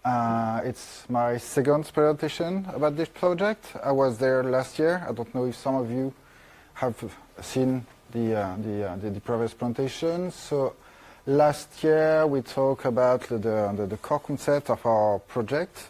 It's my second presentation about this project. I was there last year. I don't know if some of you have seen the previous presentation. So last year we talked about the core concept of our project.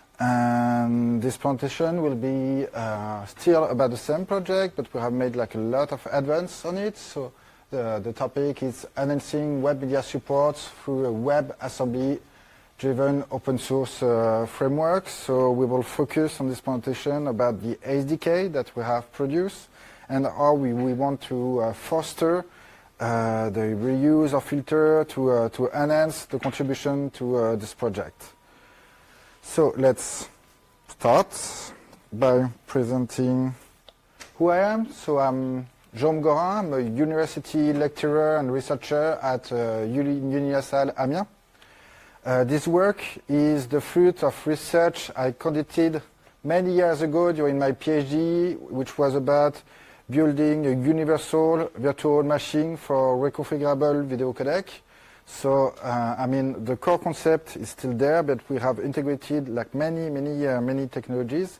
And this presentation will be still about the same project, but we have made like a lot of advance on it. So the topic is enhancing web media supports through a WebAssembly-driven open source framework. So we will focus on this presentation about the SDK that we have produced and how we want to foster the reuse of filter to enhance the contribution to this project. So let's start by presenting who I am. So I'm Jérôme Gorin. I'm a university lecturer and researcher at UniLaSalle Amiens. This work is the fruit of research I conducted many years ago during my PhD, which was about building a universal virtual machine for reconfigurable video codec. So, the core concept is still there, but we have integrated like many technologies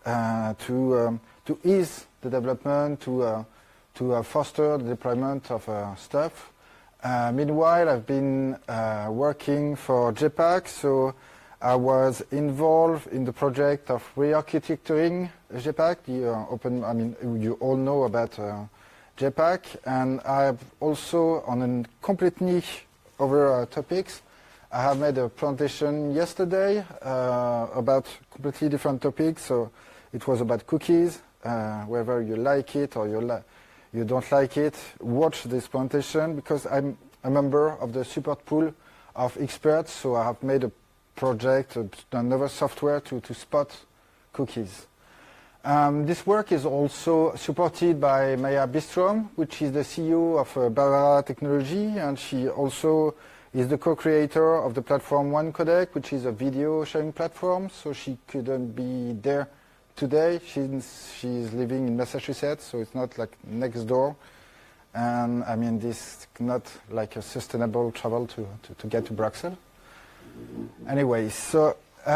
to ease the development, to foster the deployment of stuff. Meanwhile, I've been working for JPAC, so I was involved in the project of re-architecturing JPAC. You all know about JPAC, and I've also, on a complete niche over topics, I have made a presentation yesterday about completely different topics. So it was about cookies. Whether you like it or you don't like it, watch this presentation because I'm a member of the support pool of experts. So I have made a project, another software to spot cookies. This work is also supported by Maya Bistrom, which is the CEO of Barbara Technology, and she also is the co-creator of the platform OneCodec, which is a video sharing platform. So she couldn't be there today. She's living in Massachusetts, so it's not like next door. And this is not like a sustainable travel to get to Brussels. Anyway, so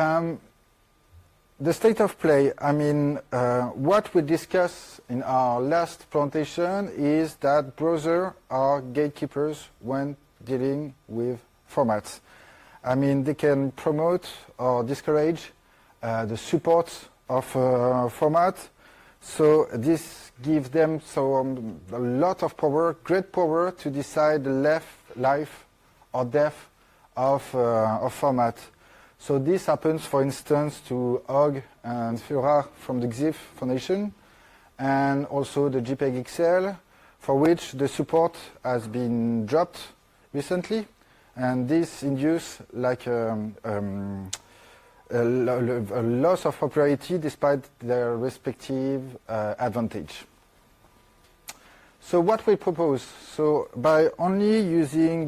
the state of play, what we discussed in our last presentation is that browsers are gatekeepers when dealing with formats. They can promote or discourage the support of format. So this gives them a lot of power, great power to decide the life or death of format. So this happens, for instance, to Hogg and Furrer from the XIF Foundation, and also the JPEG XL, for which the support has been dropped recently, and this induces like a loss of popularity despite their respective advantage. So what we propose, so by only using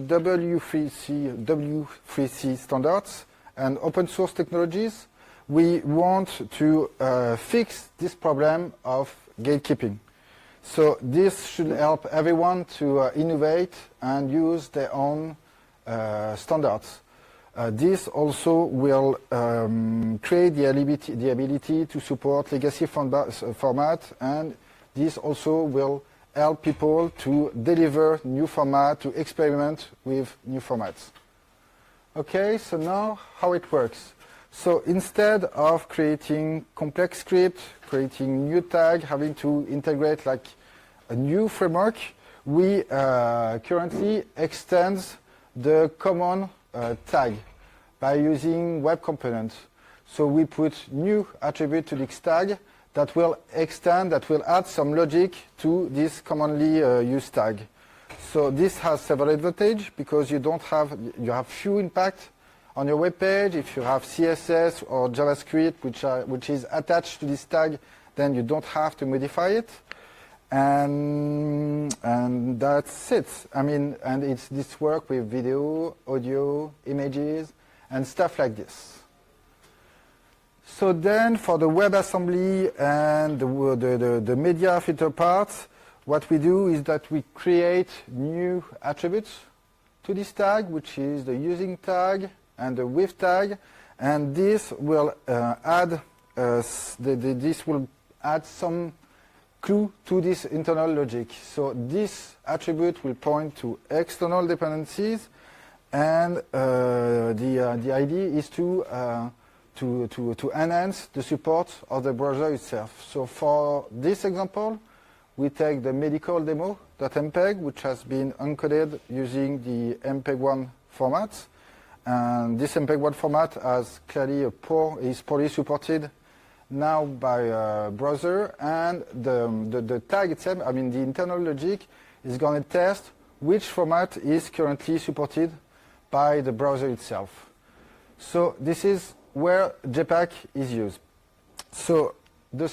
W3C standards and open source technologies, we want to fix this problem of gatekeeping. So this should help everyone to innovate and use their own standards. This also will create the ability to support legacy format, and this also will help people to deliver new format, to experiment with new formats. Okay, so now how it works. So instead of creating complex script, creating new tag, having to integrate like a new framework, we currently extend the common tag by using web components. So we put new attribute to this tag that will extend, that will add some logic to this commonly used tag. So this has several advantages because you have few impact on your web page. If you have CSS or JavaScript which is attached to this tag, then you don't have to modify it. And that's it. And it's this work with video, audio, images, and stuff like this. So then for the WebAssembly and the media filter part, what we do is that we create new attributes to this tag, which is the using tag and the with tag. and this will this will add some clue to this internal logic. So this attribute will point to external dependencies, and the idea is to enhance the support of the browser itself. So for this example, we take the medical demo.mpeg, which has been encoded using the MPEG-1 format. And this MPEG-1 format has clearly is poorly supported now by browser, and the tag itself, I mean the internal logic, is going to test which format is currently supported by the browser itself. So this is where JPACK is used. So the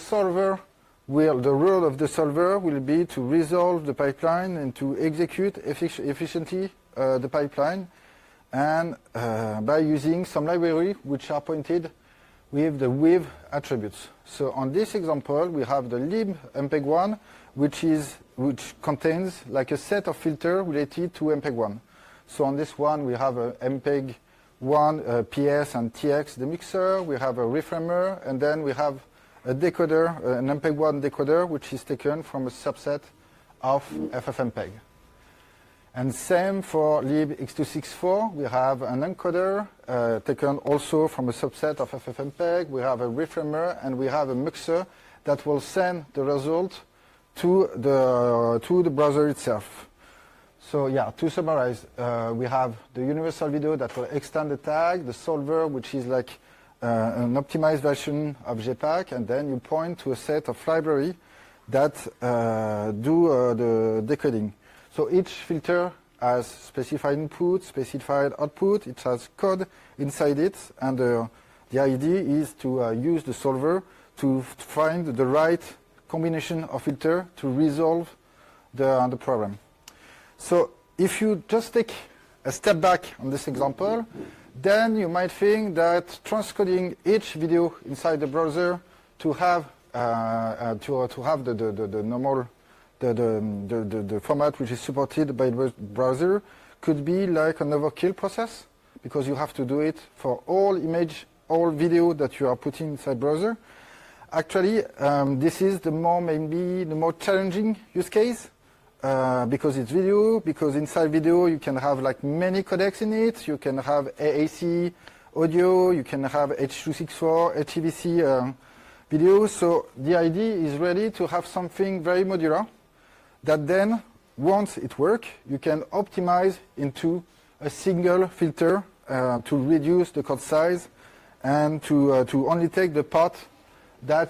role of the solver will be to resolve the pipeline and to execute efficiently the pipeline, and by using some library which are pointed with the with attributes. So on this example, we have the lib MPEG-1, which contains like a set of filters related to MPEG-1. So on this one, we have a MPEG-1 PS and TX demixer. We have a reframer, and then we have a decoder, an MPEG-1 decoder, which is taken from a subset of FFmpeg. And same for libx264. We have an encoder taken also from a subset of FFmpeg. We have a reframer, and we have a muxer that will send the result to the browser itself. So yeah, to summarize, we have the universal video that will extend the tag, the solver, which is like an optimized version of JPACK, and then you point to a set of library that do the decoding. So each filter has specified input, specified output. It has code inside it, and the idea is to use the solver to find the right combination of filter to resolve the problem. So if you just take a step back on this example, then you might think that transcoding each video inside the browser to have the normal the format which is supported by the browser could be like an overkill process, because you have to do it for all image, all video that you are putting inside browser. Actually, this is maybe the more challenging use case, because it's video, because inside video you can have like many codecs in it. You can have AAC audio, you can have H.264, HEVC video. So the idea is really to have something very modular that then, once it works, you can optimize into a single filter to reduce the code size and to only take the part that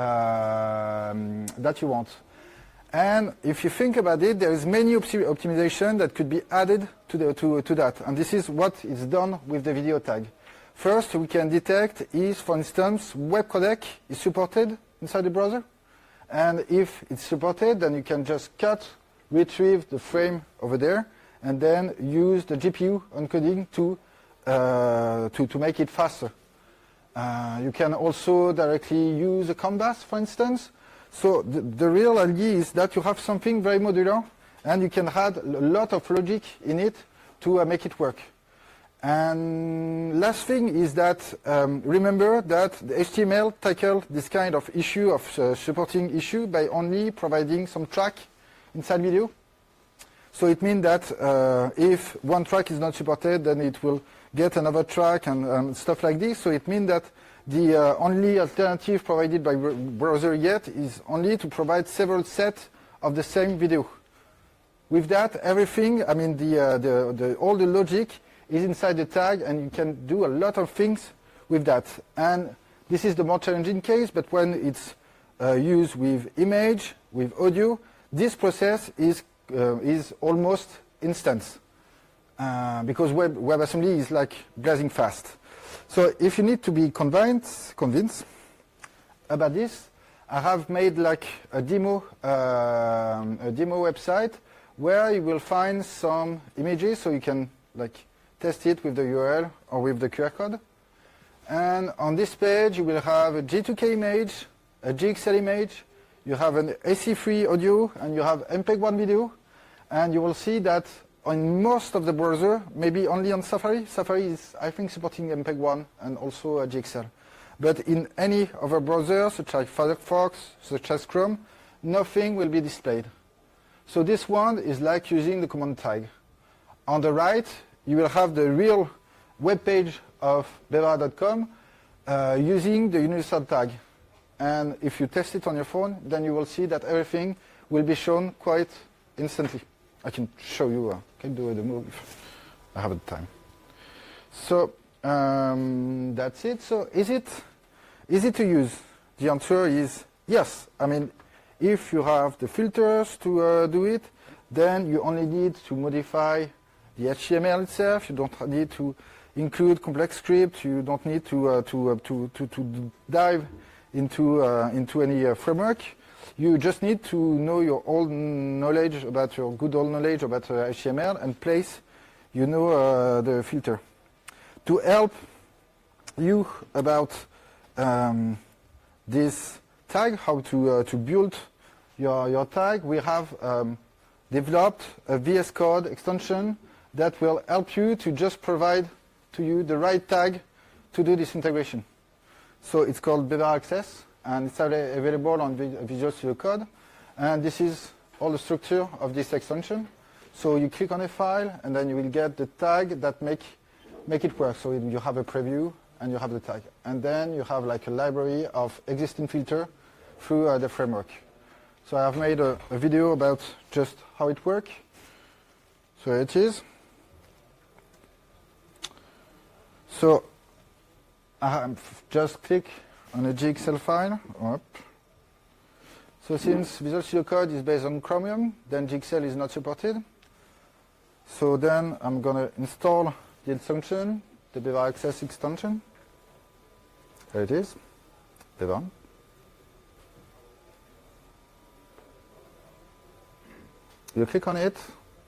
you want. And if you think about it, there is many optimization that could be added to that. And this is what is done with the video tag. First, we can detect if, for instance, web codec is supported inside the browser. And if it's supported, then you can just retrieve the frame over there, and then use the GPU encoding to make it faster. You can also directly use a CAN bus, for instance. So the real idea is that you have something very modular, and you can add a lot of logic in it to make it work. And last thing is that remember that the HTML tackled this kind of issue of supporting issue by only providing some track inside video. So it means that if one track is not supported, then it will get another track and stuff like this. So it means that the only alternative provided by browser yet is only to provide several sets of the same video. With that, everything, I mean all the logic is inside the tag, and you can do a lot of things with that. And this is the more challenging case, but when it's used with image, with audio, this process is almost instant, because WebAssembly is like blazing fast. So if you need to be convinced about this, I have made like a demo website where you will find some images, so you can like test it with the URL or with the QR code. And on this page, you will have a G2K image, a GXL image, you have an AC3 audio, and you have MPEG-1 video. And you will see that on most of the browser, maybe only on Safari. Safari is, I think, supporting MPEG-1 and also GXL. But in any other browser, such as Firefox, such as Chrome, nothing will be displayed. So this one is like using the command tag. On the right, you will have the real web page of bevara.com using the universal tag. And if you test it on your phone, then you will see that everything will be shown quite instantly. I can show you, can do a demo if I have the time. So that's it. So is it easy to use? The answer is yes. I mean, if you have the filters to do it, then you only need to modify the HTML itself. You don't need to include complex script. You don't need to dive into any framework. You just need to know your old knowledge about your good old knowledge about HTML and place, the filter. To help you about this tag, how to build your tag, we have developed a VS Code extension that will help you to just provide to you the right tag to do this integration. So it's called Bevara Access, and it's available on Visual Studio Code. And this is all the structure of this extension. So you click on a file, and then you will get the tag that make it work. So you have a preview, and you have the tag. And then you have like a library of existing filter through the framework. So I have made a video about just how it works. So it is. So just click on a GXL file. Up. So since Visual Studio Code is based on Chromium, then GXL is not supported. So then I'm going to install the extension, the Bevara Access extension. There it is, Bevara. You click on it,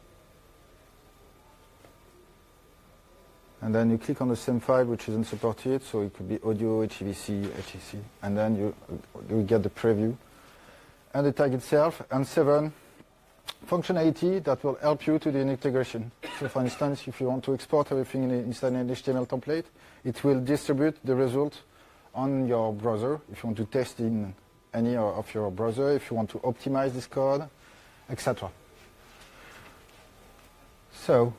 and then you click on the same file which isn't supported, so it could be audio, HEVC, HEC, and then you get the preview and the tag itself, and 7 functionality that will help you to do the integration. So for instance, if you want to export everything inside an HTML template, it will distribute the result on your browser. If you want to test in any of your browser, if you want to optimize this code, etc. So,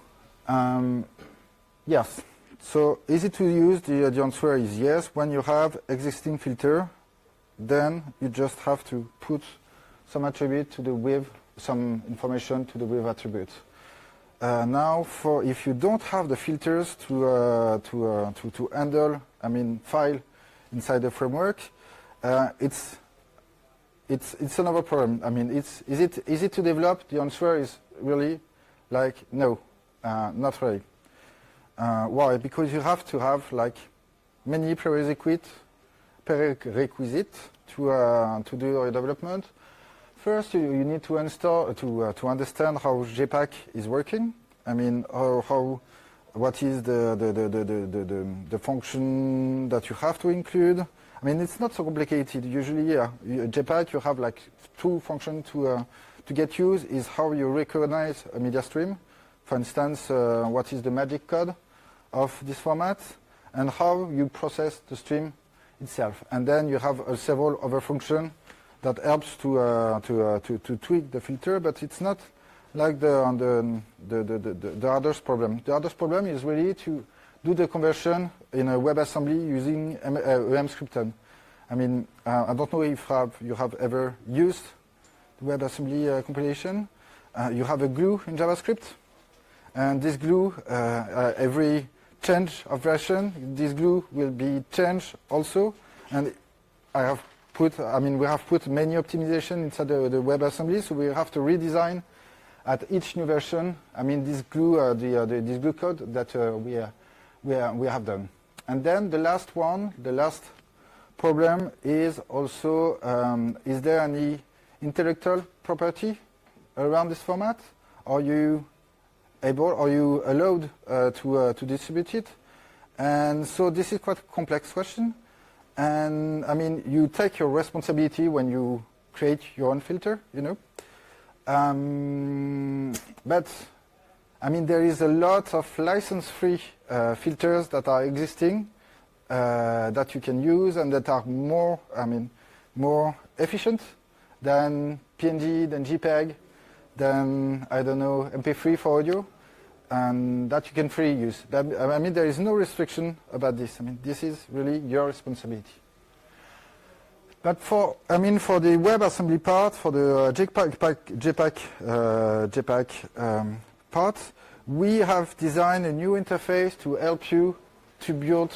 yes. So easy to use, the answer is yes. When you have existing filter, then you just have to put some attribute to the with, some information to the with attribute. Now, if you don't have the filters to handle, file inside the framework, it's another problem. Is it easy to develop? The answer is really like no, not really. Why? Because you have to have like many prerequisites to do your development. First, you need to install to understand how JPack is working. What is the function that you have to include. It's not so complicated. Usually, JPack, you have like 2 functions to get used. Is how you recognize a media stream. For instance, what is the magic code of this format, and how you process the stream itself. And then you have several other functions that helps to tweak the filter, but it's not like the others problem. The others problem is really to do the conversion in a WebAssembly using emscripten. I don't know if you have ever used the WebAssembly compilation. You have a glue in JavaScript, and this glue, every change of version, this glue will be changed also. And we have put many optimization inside the WebAssembly, so we have to redesign at each new version. This glue, this glue code that we have done. And then the last problem is also, is there any intellectual property around this format? Are you allowed to distribute it? And so this is quite a complex question. And you take your responsibility when you create your own filter, But I mean, there is a lot of license-free filters that are existing that you can use and that are more, more efficient than PNG, than JPEG, than, I don't know, MP3 for audio, and that you can freely use. I mean, there is no restriction about this. I mean, this is really your responsibility. But for the WebAssembly part, for the JPEG part, we have designed a new interface to help you to build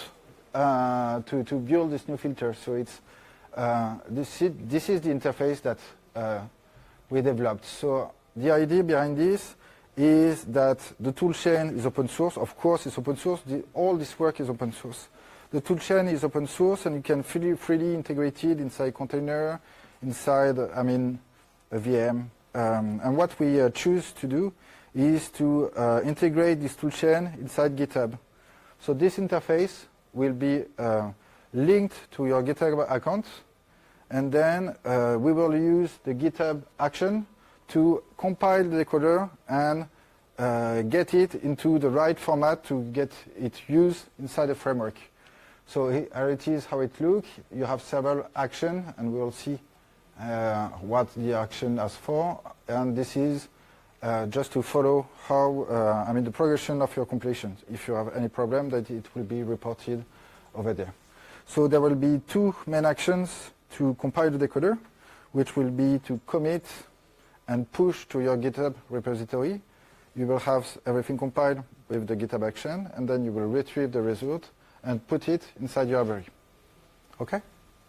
this new filter. So it's this is the interface that we developed. So the idea behind this is that the toolchain is open source. Of course, it's open source. All this work is open source. The toolchain is open source, and you can freely integrate it inside container, inside a VM. And what we choose to do is to integrate this toolchain inside GitHub. So this interface will be linked to your GitHub account, and then we will use the GitHub action to compile the decoder and get it into the right format to get it used inside the framework. So here it is how it looks. You have several actions, and we will see what the action asks for. And this is just to follow how, the progression of your completion. If you have any problem, that it will be reported over there. So there will be two main actions to compile the decoder, which will be to commit and push to your GitHub repository. You will have everything compiled with the GitHub action, and then you will retrieve the result and put it inside your library. Okay?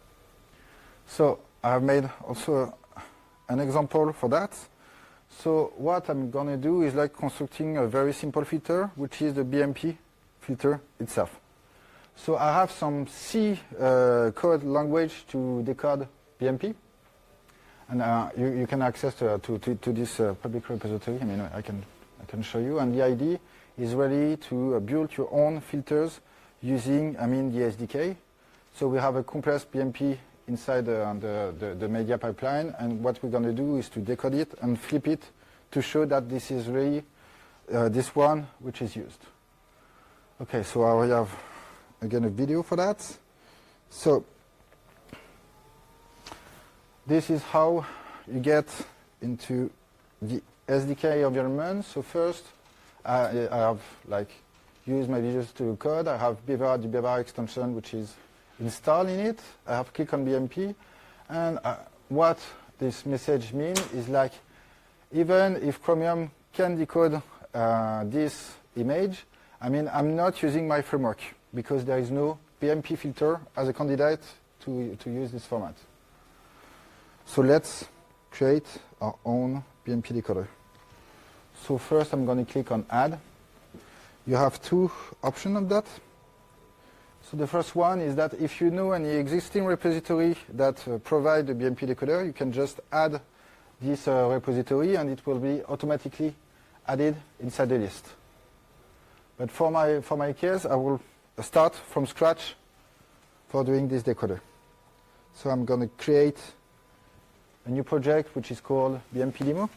So I have made also an example for that. So what I'm going to do is like constructing a very simple filter, which is the BMP filter itself. So I have some C code language to decode BMP. And you can access to this public repository. I mean, I can show you. And the idea is really to build your own filters using, the SDK. So we have a compressed BMP inside the media pipeline, and what we're going to do is to decode it and flip it to show that this is really this one which is used. Okay, so I have again a video for that. So this is how you get into the SDK environment. So first, I have used my visuals to code. I have Beaver, the Beaver extension, which is installed in it. I have click on BMP, and what this message means is like, even if Chromium can decode this image, I'm not using my framework because there is no BMP filter as a candidate to use this format. So let's create our own BMP decoder. So first I'm going to click on Add. You have two options on that. So the first one is that if you know any existing repository that provide the BMP decoder, you can just add this repository and it will be automatically added inside the list. But for my case, I will start from scratch for doing this decoder. So I'm going to create a new project which is called BMP demo.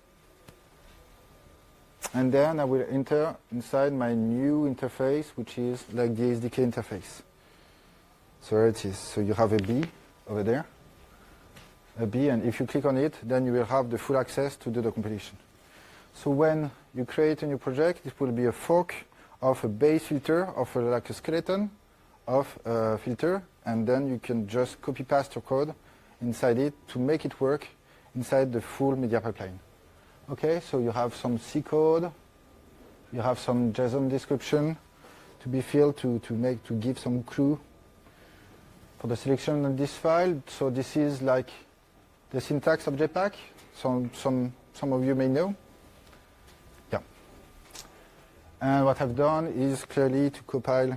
And then I will enter inside my new interface, which is like the SDK interface. So here it is. So you have a B over there, a B, and if you click on it, then you will have the full access to do the compilation. So when you create a new project, it will be a fork of a base filter, of like a skeleton of a filter, and then you can just copy paste your code inside it to make it work inside the full media pipeline. Okay, so you have some C code, you have some JSON description to be filled to give some clue for the selection of this file. So this is like the syntax of Jetpack. Some of you may know. Yeah. And what I've done is clearly to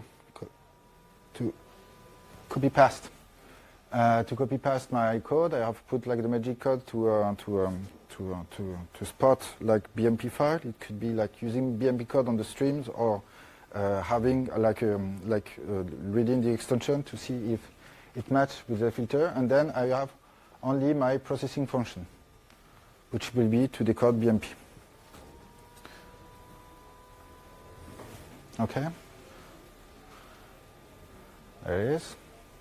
copy paste. To copy paste my code, I have put like the magic code to spot like BMP file. It could be like using BMP code on the streams or having reading the extension to see if it matches with the filter. And then I have only my processing function, which will be to decode BMP. Okay. There it is.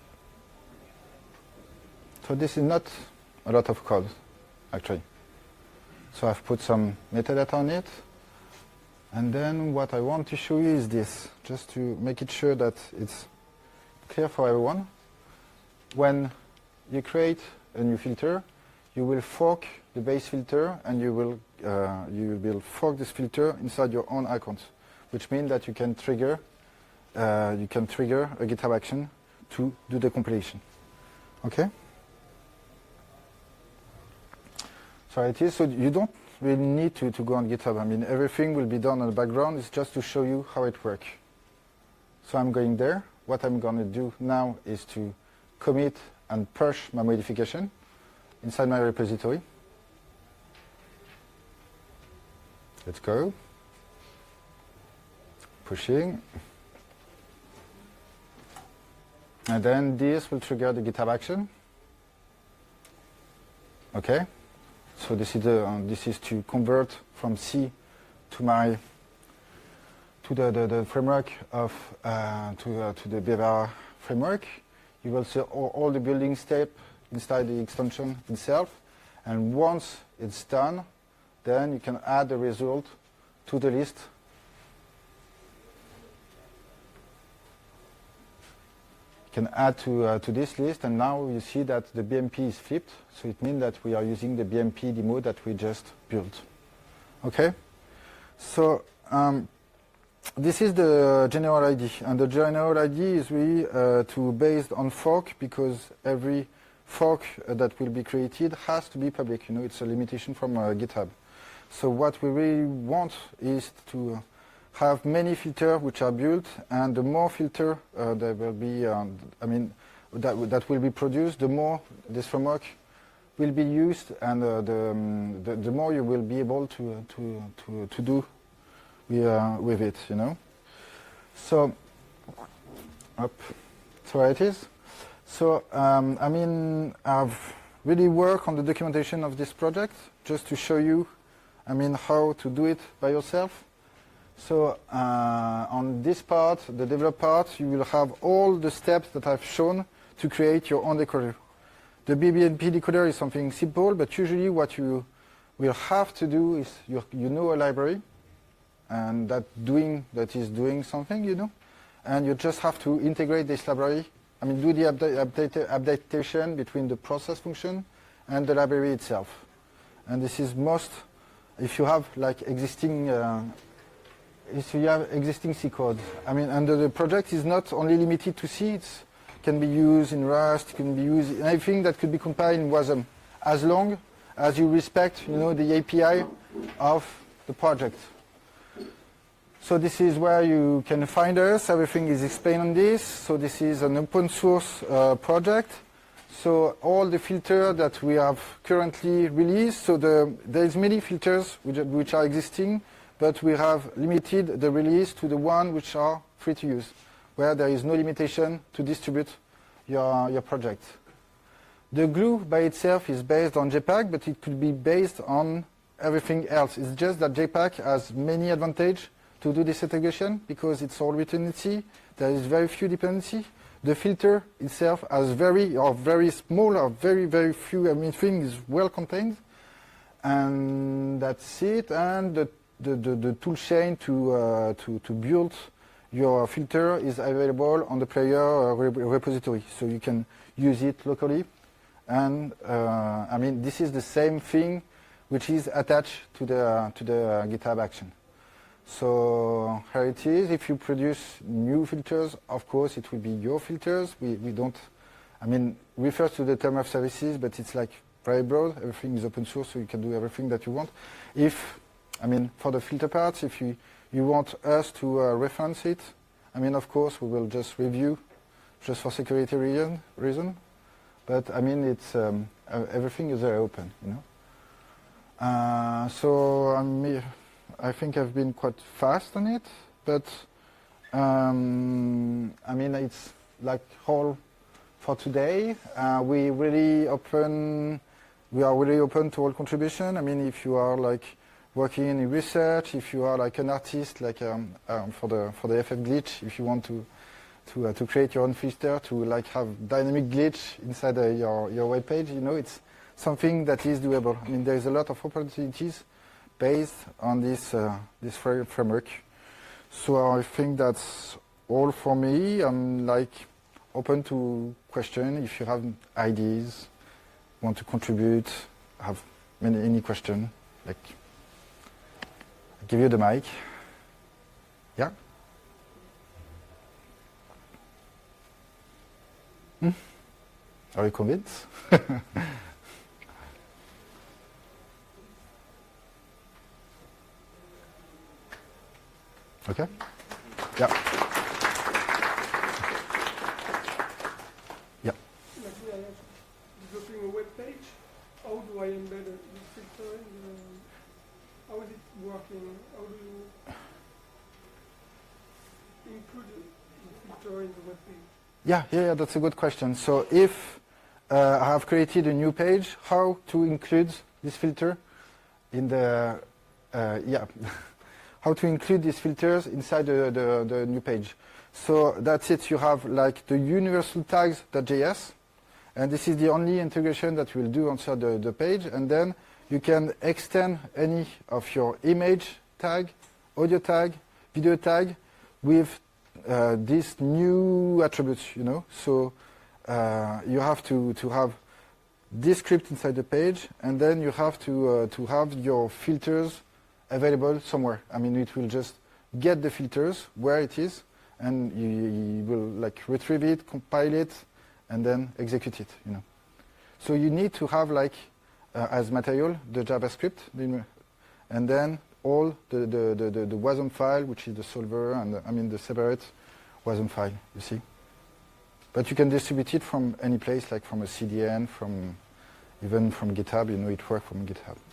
So this is not a lot of code, actually. So I've put some metadata on it. And then what I want to show you is this, just to make it sure that it's clear for everyone. When you create a new filter, you will fork the base filter, and you will fork this filter inside your own account, which means that you can trigger a GitHub action to do the compilation. Okay. So it is. So you don't really need to go on GitHub. I mean, everything will be done in the background. It's just to show you how it works. So I'm going there. What I'm going to do now is to commit and push my modification inside my repository. Let's go. Pushing. And then this will trigger the GitHub action. Okay. So this is to convert from C to the framework of to the Beaver framework. You will see all the building steps inside the extension itself, and once it's done, then you can add the result to the list. You can add to this list, and now you see that the BMP is flipped, so it means that we are using the BMP demo that we just built. Okay, so this is the general ID, and the general ID is really based on fork, because every fork that will be created has to be public. You know, it's a limitation from GitHub. So what we really want is to have many filters which are built, and the more filter there will be, that will be produced, the more this framework will be used, and the more you will be able to do with it. You know. So, so it is. So I've really worked on the documentation of this project just to show you, how to do it by yourself. So on this part, the develop part, you will have all the steps that I've shown to create your own decoder. The BMP decoder is something simple, but usually what you will have to do is you know a library, and that is doing something, you know, and you just have to integrate this library. Do the updatation between the process function and the library itself. And this is most if you have like existing. If you have existing C code. And the project is not only limited to C, it can be used in Rust, it can be used in anything that could be compiled in WASM, as long as you respect, the API of the project. So this is where you can find us. Everything is explained on this. So this is an open source project. So all the filters that we have currently released, so there's many filters which are existing, but we have limited the release to the one which are free to use, where there is no limitation to distribute your project. The glue by itself is based on Jetpack, but it could be based on everything else. It's just that Jetpack has many advantages to do this integration, because it's all written in C. There is very few dependency. The filter itself has very small or very few things well contained, and that's it. And the tool chain to build your filter is available on the player repository, so you can use it locally. And this is the same thing which is attached to the GitHub action. So here it is. If you produce new filters, of course it will be your filters. We don't, refers to the term of services, but it's like very broad. Everything is open source, so you can do everything that you want. For the filter parts, if you want us to reference it, of course we will just review, just for security reason. But it's everything is very open, you know. So I think I've been quite fast on it, but it's like all for today. We are really open to all contribution. If you are like working in research, if you are like an artist, like for the FF glitch, if you want to create your own filter, to like have dynamic glitch inside your web page, you know, it's something that is doable. I mean, there is a lot of opportunities based on this framework. So I think that's all for me. I'm like open to question if you have ideas, want to contribute, have any question, like I'll give you the mic. Yeah? Are you convinced? Okay? Yeah. Yeah. Developing a web page, how do I embed the filtering? How is it working? How do you include the filter in the web page? Yeah, that's a good question. So if I have created a new page, how to include this filter in the, how to include these filters inside the new page. So that's it. You have like the universal tags.js, and this is the only integration that we'll do inside the page, and then you can extend any of your image tag, audio tag, video tag with these new attributes, you know. So you have to have this script inside the page, and then you have to have your filters available somewhere. I mean, it will just get the filters where it is, and you will like retrieve it, compile it, and then execute it, you know. So you need to have like as material the JavaScript, and then all the WASM file, which is the solver, and the separate WASM file, you see. But you can distribute it from any place, like from a CDN, even from GitHub, you know, it works from GitHub.